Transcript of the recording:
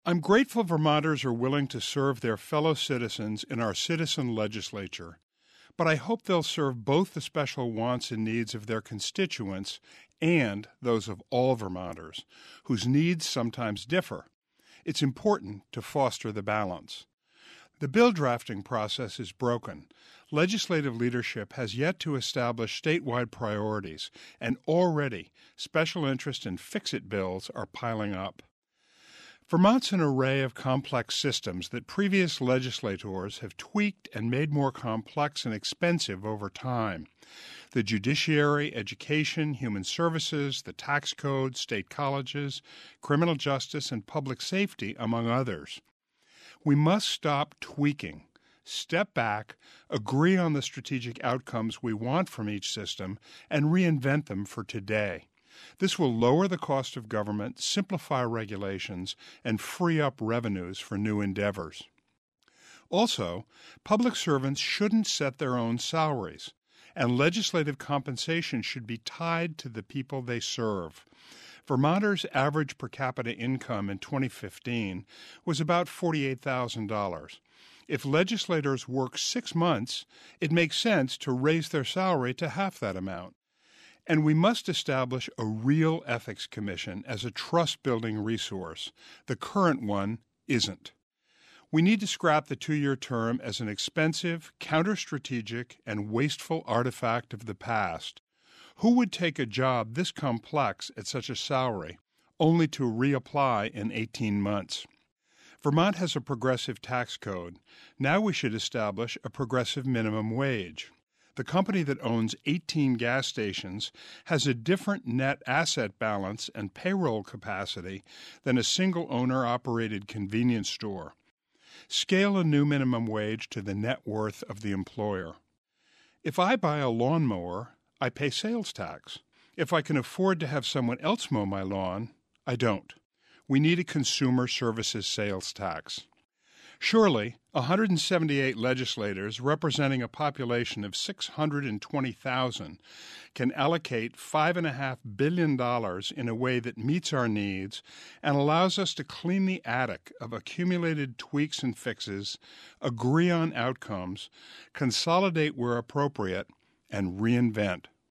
I'm grateful Vermonters are willing to serve their fellow citizens in our citizen legislature, but I hope they'll serve both the special wants and needs of their constituents and those of all Vermonters, whose needs sometimes differ. It's important to foster the balance. The bill drafting process is broken. Legislative leadership has yet to establish statewide priorities, and already special interest and fix-it bills are piling up. Vermont's an array of complex systems that previous legislators have tweaked and made more complex and expensive over time. The judiciary, education, human services, the tax code, state colleges, criminal justice, and public safety, among others. We must stop tweaking, step back, agree on the strategic outcomes we want from each system, and reinvent them for today. This will lower the cost of government, simplify regulations, and free up revenues for new endeavors. Also, public servants shouldn't set their own salaries, and legislative compensation should be tied to the people they serve. Vermonters' average per capita income in 2015 was about $48,000. If legislators work 6 months, it makes sense to raise their salary to half that amount. And we must establish a real ethics commission as a trust-building resource. The current one isn't. We need to scrap the 2-year term as an expensive, counter-strategic, and wasteful artifact of the past. Who would take a job this complex at such a salary, only to reapply in 18 months? Vermont has a progressive tax code. Now we should establish a progressive minimum wage. The company that owns 18 gas stations has a different net asset balance and payroll capacity than a single owner-operated convenience store. Scale a new minimum wage to the net worth of the employer. If I buy a lawnmower, I pay sales tax. If I can afford to have someone else mow my lawn, I don't. We need a consumer services sales tax. Surely, 178 legislators representing a population of 620,000 can allocate $5.5 billion in a way that meets our needs and allows us to clean the attic of accumulated tweaks and fixes, agree on outcomes, consolidate where appropriate, and reinvent.